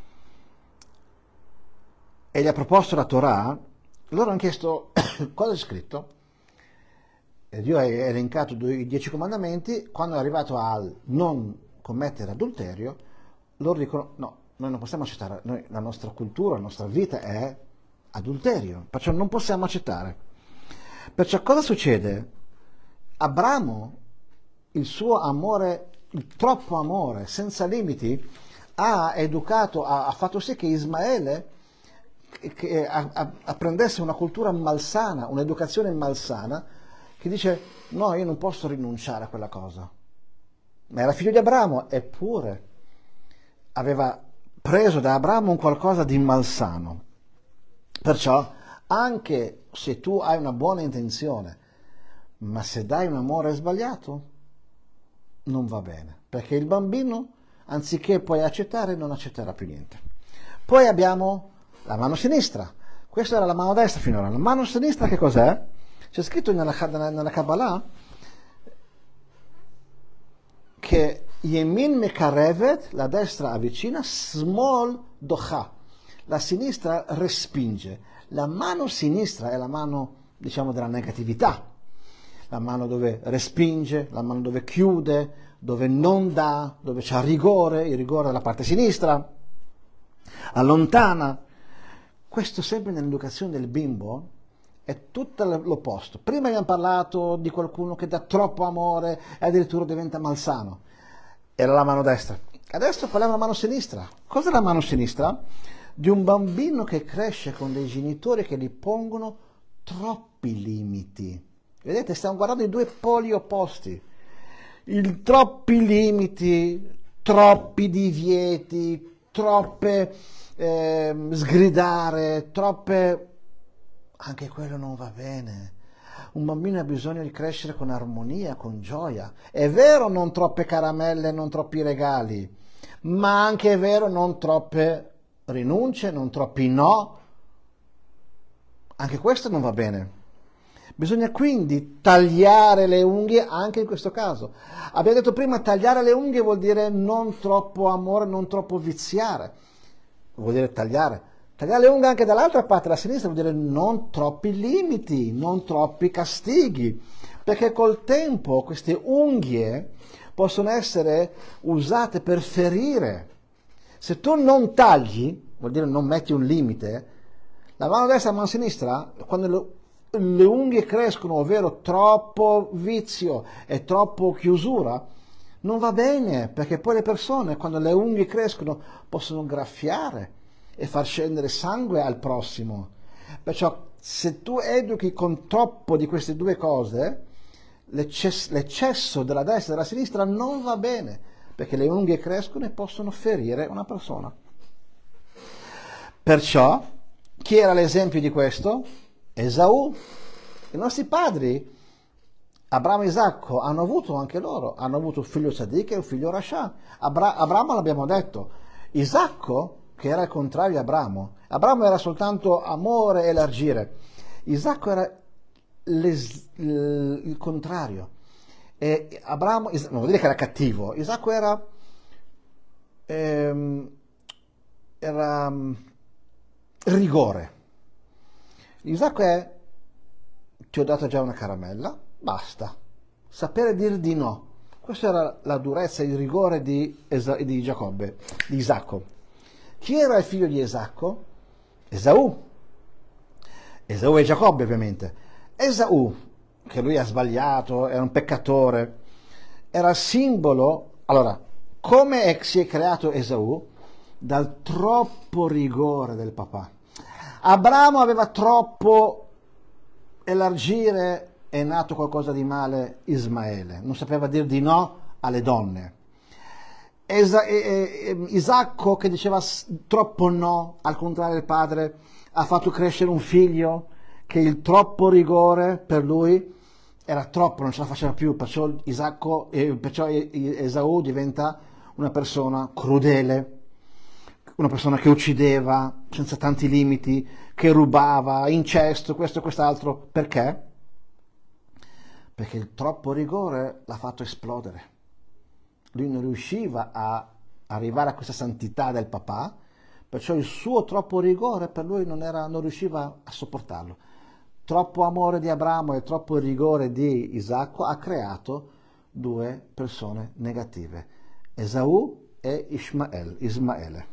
S1: e gli ha proposto la Torah, loro hanno chiesto cosa è scritto, e Dio ha elencato i dieci comandamenti. Quando è arrivato al non commettere adulterio, loro dicono no, noi non possiamo accettare, noi, la nostra cultura, la nostra vita è adulterio, perciò non possiamo accettare. Perciò cosa succede? Abramo, il suo amore, il troppo amore, senza limiti, ha educato, ha, ha fatto sì che Ismaele che apprendesse una cultura malsana, un'educazione malsana, che dice no, io non posso rinunciare a quella cosa. Ma era figlio di Abramo, eppure aveva preso da Abramo un qualcosa di malsano. Perciò anche se tu hai una buona intenzione, ma se dai un amore sbagliato, non va bene, perché il bambino, anziché poi accettare, non accetterà più niente. Poi abbiamo la mano sinistra. Questa era la mano destra finora. La mano sinistra che cos'è? C'è scritto nella, nella Kabbalah che Yemin mekarevet, la destra avvicina, small docha, la sinistra respinge. La mano sinistra è la mano, diciamo, della negatività, la mano dove respinge, la mano dove chiude, dove non dà, dove c'è rigore, il rigore della parte sinistra, allontana. Questo sempre nell'educazione del bimbo è tutto l'opposto. Prima abbiamo parlato di qualcuno che dà troppo amore e addirittura diventa malsano. Era la mano destra. Adesso parliamo della mano sinistra. Cos'è la mano sinistra? Di un bambino che cresce con dei genitori che gli pongono troppi limiti. Vedete, stiamo guardando i due poli opposti. Il troppi limiti, troppi divieti, troppe eh, sgridare, troppe... Anche quello non va bene. Un bambino ha bisogno di crescere con armonia, con gioia. È vero non troppe caramelle, non troppi regali, ma anche è vero non troppe rinunce, non troppi no. Anche questo non va bene. Bisogna quindi tagliare le unghie anche in questo caso. Abbiamo detto prima, tagliare le unghie vuol dire non troppo amore, non troppo viziare. Vuol dire tagliare. Tagliare le unghie anche dall'altra parte, la sinistra, vuol dire non troppi limiti, non troppi castighi, perché col tempo queste unghie possono essere usate per ferire. Se tu non tagli, vuol dire non metti un limite, la mano destra e la mano sinistra, quando le, le unghie crescono, ovvero troppo vizio e troppo chiusura, non va bene, perché poi le persone, quando le unghie crescono, possono graffiare e far scendere sangue al prossimo. Perciò se tu educhi con troppo di queste due cose, l'eccesso, l'eccesso della destra e della sinistra non va bene, perché le unghie crescono e possono ferire una persona. Perciò, chi era l'esempio di questo? Esaù. I nostri padri, Abramo e Isacco, hanno avuto anche loro, hanno avuto un figlio Tzaddik e un figlio Rasha. Abra- Abramo l'abbiamo detto, Isacco, che era il contrario di Abramo. Abramo era soltanto amore e elargire. Isacco era les, l, il contrario. E Abramo, non vuol dire che era cattivo, Isacco era, ehm, era um, rigore. Isacco è, ti ho dato già una caramella, basta. Sapere dire di no. Questa era la durezza, il rigore di, Esa, di Giacobbe, di Isacco. Chi era il figlio di Isacco? Esaù. Esaù e Giacobbe, ovviamente. Esaù, che lui ha sbagliato, era un peccatore, era simbolo... Allora, come si è creato Esaù? Dal troppo rigore del papà. Abramo aveva troppo elargire, è nato qualcosa di male Ismaele. Non sapeva dire di no alle donne. Esa, eh, eh, Isacco, che diceva troppo no, al contrario del padre, ha fatto crescere un figlio che il troppo rigore per lui era troppo, non ce la faceva più, perciò, Isacco, eh, perciò Esaù diventa una persona crudele, una persona che uccideva senza tanti limiti, che rubava, incesto, questo e quest'altro. Perché? Perché il troppo rigore l'ha fatto esplodere. Lui non riusciva a arrivare a questa santità del papà, perciò il suo troppo rigore per lui non, era, non riusciva a sopportarlo. Troppo amore di Abramo e troppo rigore di Isacco ha creato due persone negative, Esaù e Ishmael, Ismaele.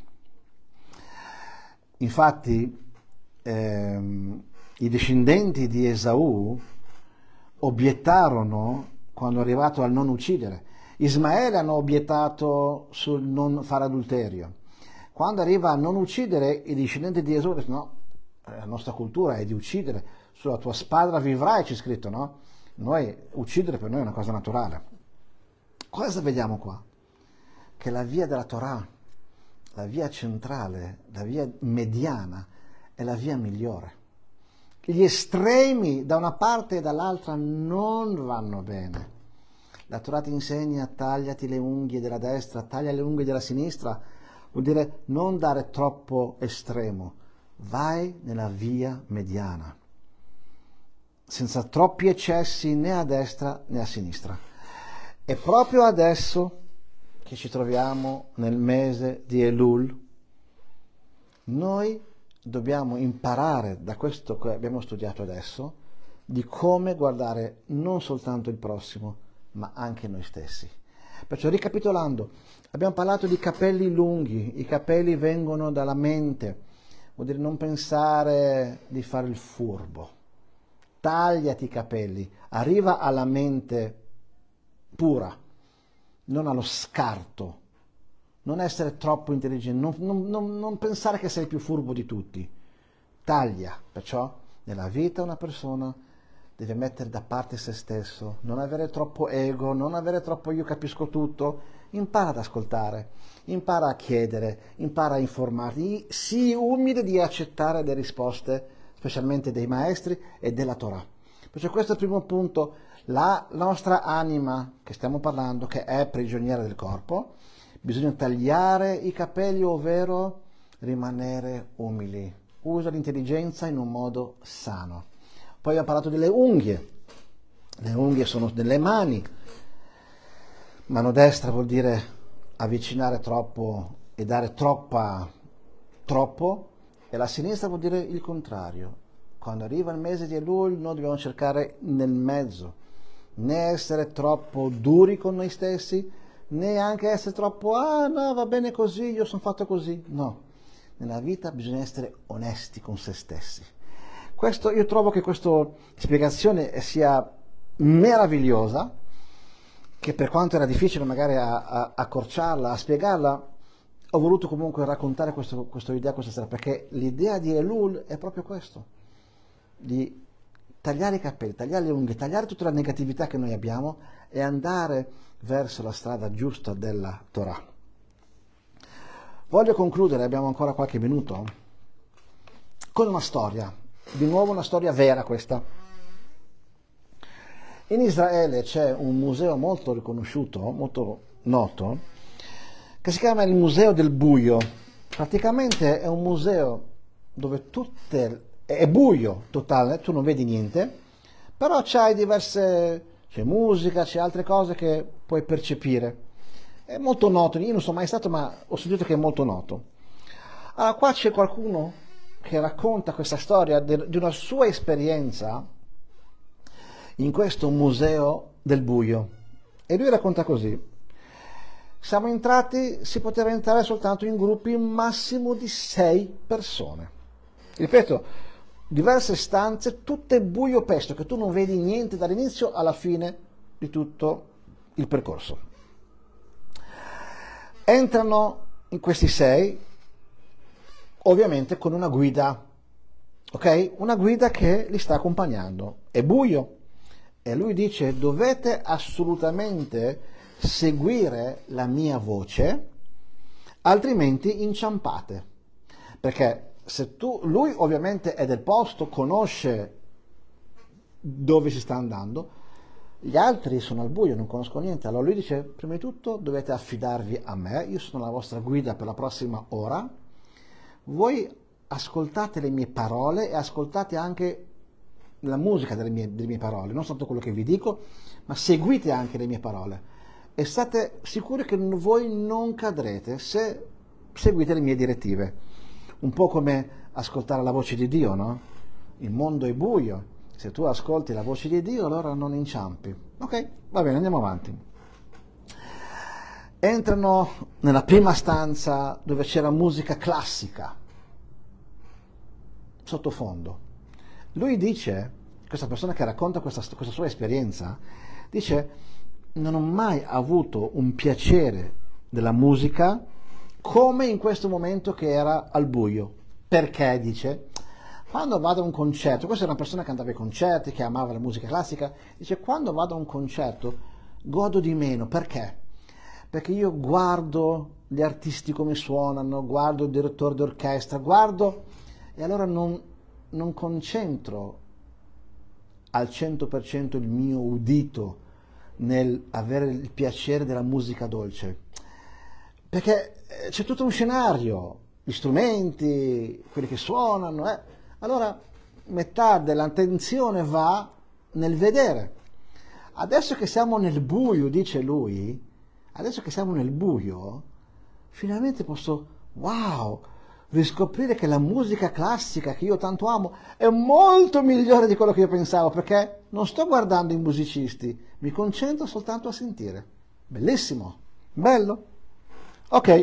S1: Infatti ehm, i discendenti di Esaù obiettarono quando è arrivato al non uccidere. Ismaele hanno obiettato sul non fare adulterio. Quando arriva a non uccidere, i discendenti di Esaù dicono no, la nostra cultura è di uccidere, sulla tua spada vivrai, c'è scritto, no? Noi, uccidere per noi è una cosa naturale. Cosa vediamo qua? Che la via della Torah, la via centrale, la via mediana, è la via migliore. Gli estremi da una parte e dall'altra non vanno bene. La Torah ti insegna tagliati le unghie della destra, taglia le unghie della sinistra, vuol dire non dare troppo estremo, vai nella via mediana, senza troppi eccessi né a destra né a sinistra. E proprio adesso che ci troviamo nel mese di Elul, noi dobbiamo imparare da questo che abbiamo studiato adesso di come guardare non soltanto il prossimo, ma anche noi stessi. Perciò, ricapitolando, abbiamo parlato di capelli lunghi. I capelli vengono dalla mente, vuol dire non pensare di fare il furbo. Tagliati i capelli, arriva alla mente pura, non allo scarto. Non essere troppo intelligente, non, non, non, non pensare che sei più furbo di tutti. Taglia. Perciò nella vita una persona deve mettere da parte se stesso, non avere troppo ego, non avere troppo io capisco tutto. Impara ad ascoltare, impara a chiedere, impara a informarti, sii umile di accettare le risposte, specialmente dei maestri e della Torah. Perciò questo è il primo punto. La nostra anima, che stiamo parlando, che è prigioniera del corpo, bisogna tagliare i capelli, ovvero rimanere umili. Usa l'intelligenza in un modo sano. Poi abbiamo parlato delle unghie. Le unghie sono delle mani. Mano destra vuol dire avvicinare troppo e dare troppa, troppo, e la sinistra vuol dire il contrario. Quando arriva il mese di Elul noi dobbiamo cercare nel mezzo, né essere troppo duri con noi stessi, né anche essere troppo, ah no, va bene così, io sono fatto così. No, nella vita bisogna essere onesti con se stessi. Questo, io trovo che questa spiegazione sia meravigliosa, che per quanto era difficile magari a, a, accorciarla, a spiegarla, ho voluto comunque raccontare questo, questa idea questa sera, perché l'idea di Elul è proprio questo, di tagliare i capelli, tagliare le unghie, tagliare tutta la negatività che noi abbiamo e andare verso la strada giusta della Torah. Voglio concludere, abbiamo ancora qualche minuto, con una storia, di nuovo una storia vera questa. In Israele c'è un museo molto riconosciuto, molto noto, che si chiama il Museo del Buio. Praticamente è un museo dove tutte, è buio totale, tu non vedi niente, però c'hai diverse, c'è musica, c'è altre cose che puoi percepire. È molto noto, io non sono mai stato, ma ho sentito che è molto noto. Allora qua c'è qualcuno che racconta questa storia de, di una sua esperienza in questo museo del buio, e lui racconta così: siamo entrati, si poteva entrare soltanto in gruppi massimo di sei persone, ripeto, diverse stanze, tutte buio pesto, che tu non vedi niente dall'inizio alla fine di tutto il percorso. Entrano in questi sei, ovviamente con una guida, ok? Una guida che li sta accompagnando. È buio. E lui dice: dovete assolutamente seguire la mia voce, altrimenti inciampate. Perché se tu, lui ovviamente è del posto, conosce dove si sta andando, gli altri sono al buio, non conoscono niente. Allora lui dice: prima di tutto dovete affidarvi a me, io sono la vostra guida per la prossima ora, voi ascoltate le mie parole e ascoltate anche la musica delle mie, delle mie parole, non soltanto quello che vi dico, ma seguite anche le mie parole e state sicuri che voi non cadrete se seguite le mie direttive. Un po' come ascoltare la voce di Dio, no? Il mondo è buio, se tu ascolti la voce di Dio allora non inciampi. Ok, va bene, andiamo avanti. Entrano nella prima stanza dove c'era musica classica sottofondo. Lui dice, questa persona che racconta questa, questa sua esperienza, dice: non ho mai avuto un piacere della musica come in questo momento che era al buio. Perché? Dice, quando vado a un concerto, questa è una persona che andava ai concerti, che amava la musica classica, dice: quando vado a un concerto godo di meno. Perché? Perché io guardo gli artisti come suonano, guardo il direttore d'orchestra, guardo, e allora non non concentro al cento per cento il mio udito nel avere il piacere della musica dolce, perché c'è tutto un scenario, gli strumenti, quelli che suonano, eh. Allora metà dell'attenzione va nel vedere. Adesso che siamo nel buio, dice lui, adesso che siamo nel buio, finalmente posso, wow, riscoprire che la musica classica che io tanto amo è molto migliore di quello che io pensavo, perché non sto guardando i musicisti, mi concentro soltanto a sentire. Bellissimo, bello. Ok,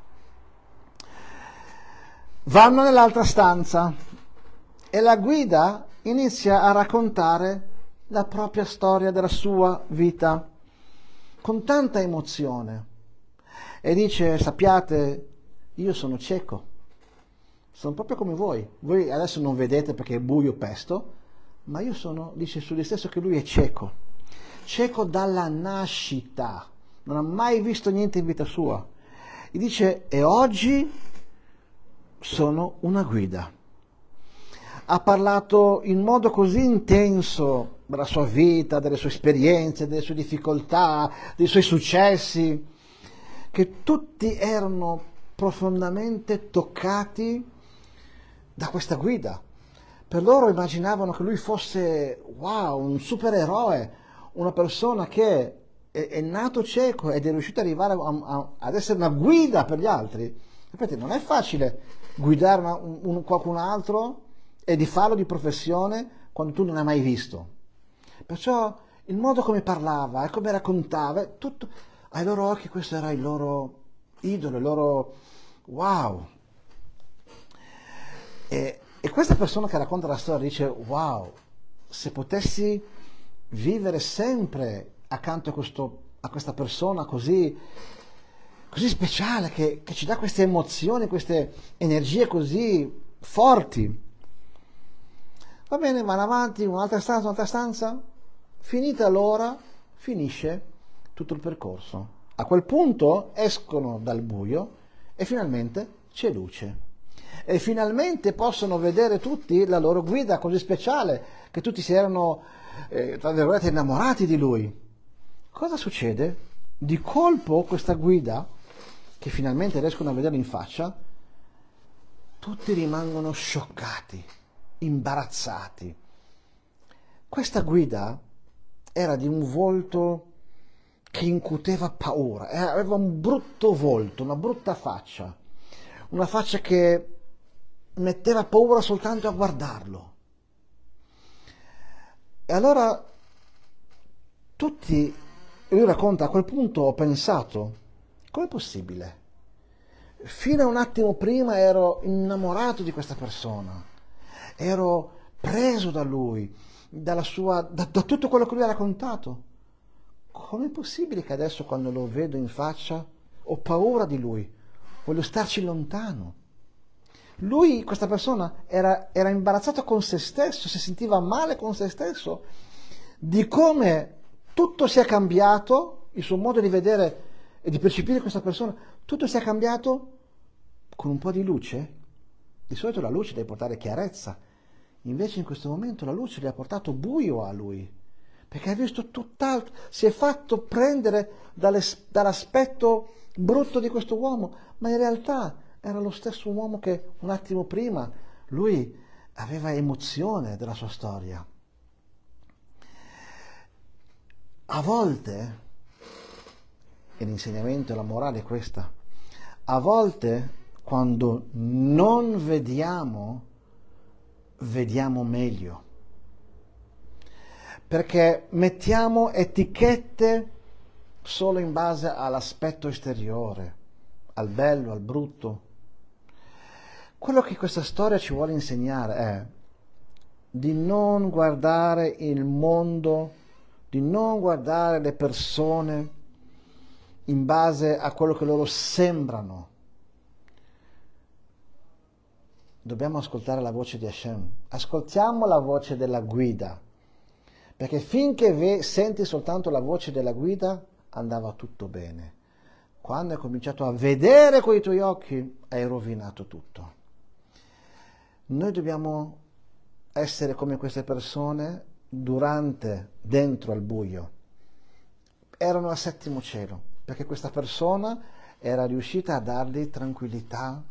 S1: vanno nell'altra stanza e la guida inizia a raccontare la propria storia della sua vita con tanta emozione e dice: sappiate, io sono cieco, sono proprio come voi, voi adesso non vedete perché è buio pesto, ma io sono, dice su di stesso che lui è cieco, cieco dalla nascita, non ha mai visto niente in vita sua, e dice: e oggi sono una guida. Ha parlato in modo così intenso della sua vita, delle sue esperienze, delle sue difficoltà, dei suoi successi, che tutti erano profondamente toccati da questa guida. Per loro immaginavano che lui fosse, wow, un supereroe, una persona che è, è nato cieco ed è riuscito ad arrivare a, a, ad essere una guida per gli altri. Sapete, non è facile guidare una, un, qualcun altro e di farlo di professione quando tu non hai mai visto. Perciò il modo come parlava e come raccontava, tutto, ai loro occhi questo era il loro idolo, il loro wow. E, e questa persona che racconta la storia dice: wow, se potessi vivere sempre accanto a, questo, a questa persona così, così speciale, che, che ci dà queste emozioni, queste energie così forti. Va bene, vanno avanti, un'altra stanza, un'altra stanza. Finita l'ora, finisce tutto il percorso. A quel punto escono dal buio e finalmente c'è luce. E finalmente possono vedere tutti la loro guida così speciale, che tutti si erano, eh, tra virgolette, innamorati di lui. Cosa succede? Di colpo questa guida, che finalmente riescono a vedere in faccia, tutti rimangono scioccati, imbarazzati. Questa guida era di un volto che incuteva paura, aveva un brutto volto, una brutta faccia, una faccia che metteva paura soltanto a guardarlo. E allora tutti, lui racconta, a quel punto ho pensato: com'è possibile? Fino a un attimo prima ero innamorato di questa persona, ero preso da lui, dalla sua, da, da tutto quello che lui ha raccontato. Com'è possibile che adesso, quando lo vedo in faccia, ho paura di lui, voglio starci lontano? Lui, questa persona, era, era imbarazzato con se stesso, si sentiva male con se stesso, di come tutto sia cambiato, il suo modo di vedere e di percepire questa persona, tutto sia cambiato con un po' di luce. Di solito la luce deve portare chiarezza, invece in questo momento la luce gli ha portato buio a lui, perché ha visto tutt'altro, si è fatto prendere dalle, dall'aspetto brutto di questo uomo, ma in realtà era lo stesso uomo che un attimo prima lui aveva emozione della sua storia. A volte, e l'insegnamento e la morale è questa, a volte quando non vediamo, vediamo meglio, perché mettiamo etichette solo in base all'aspetto esteriore, al bello, al brutto. Quello che questa storia ci vuole insegnare è di non guardare il mondo, di non guardare le persone in base a quello che loro sembrano. Dobbiamo ascoltare la voce di Hashem, ascoltiamo la voce della guida, perché finché ve- senti soltanto la voce della guida andava tutto bene. Quando hai cominciato a vedere con i tuoi occhi hai rovinato tutto. Noi dobbiamo essere come queste persone durante, dentro al buio. Erano al settimo cielo, perché questa persona era riuscita a dargli tranquillità,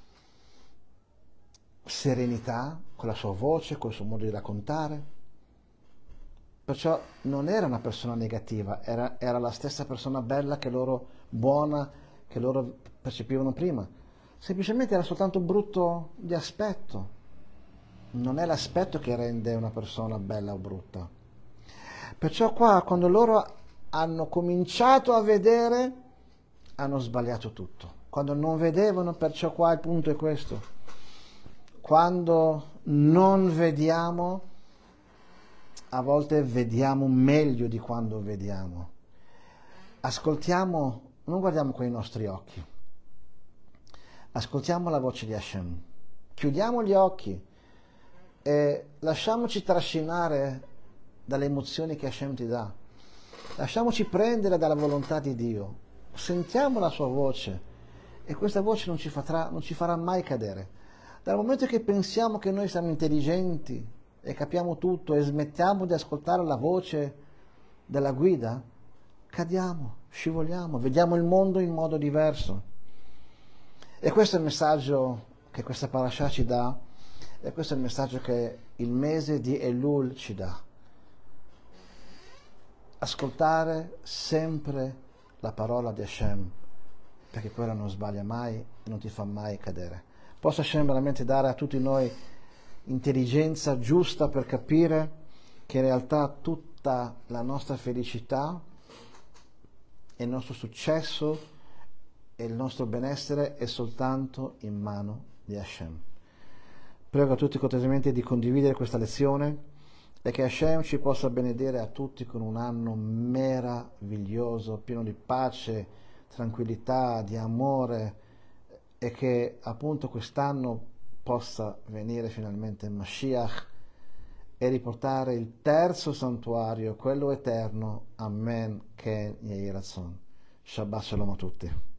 S1: serenità, con la sua voce, col suo modo di raccontare. Perciò non era una persona negativa, era, era la stessa persona bella che loro, buona, che loro percepivano prima. Semplicemente era soltanto brutto di aspetto. Non è l'aspetto che rende una persona bella o brutta. Perciò qua, quando loro hanno cominciato a vedere, hanno sbagliato tutto. Quando non vedevano, perciò qua il punto è questo. Quando non vediamo, a volte vediamo meglio di quando vediamo. Ascoltiamo, non guardiamo con i nostri occhi. Ascoltiamo la voce di Hashem. Chiudiamo gli occhi e lasciamoci trascinare dalle emozioni che Hashem ti dà. Lasciamoci prendere dalla volontà di Dio. Sentiamo la sua voce e questa voce non ci, farà, non ci farà mai cadere. Dal momento che pensiamo che noi siamo intelligenti e capiamo tutto e smettiamo di ascoltare la voce della guida, cadiamo, scivoliamo, vediamo il mondo in modo diverso. E questo è il messaggio che questa parasha ci dà, e questo è il messaggio che il mese di Elul ci dà. Ascoltare sempre la parola di Hashem, perché quella non sbaglia mai e non ti fa mai cadere. Possa Hashem veramente dare a tutti noi intelligenza giusta per capire che in realtà tutta la nostra felicità e il nostro successo e il nostro benessere è soltanto in mano di Hashem. Prego a tutti cortesemente di condividere questa lezione e che Hashem ci possa benedire a tutti con un anno meraviglioso, pieno di pace, tranquillità, di amore, e che appunto quest'anno possa venire finalmente il Mashiach e riportare il terzo santuario, quello eterno. Amen. Ken Yehi Ratzon. Shabbat Shalom a tutti.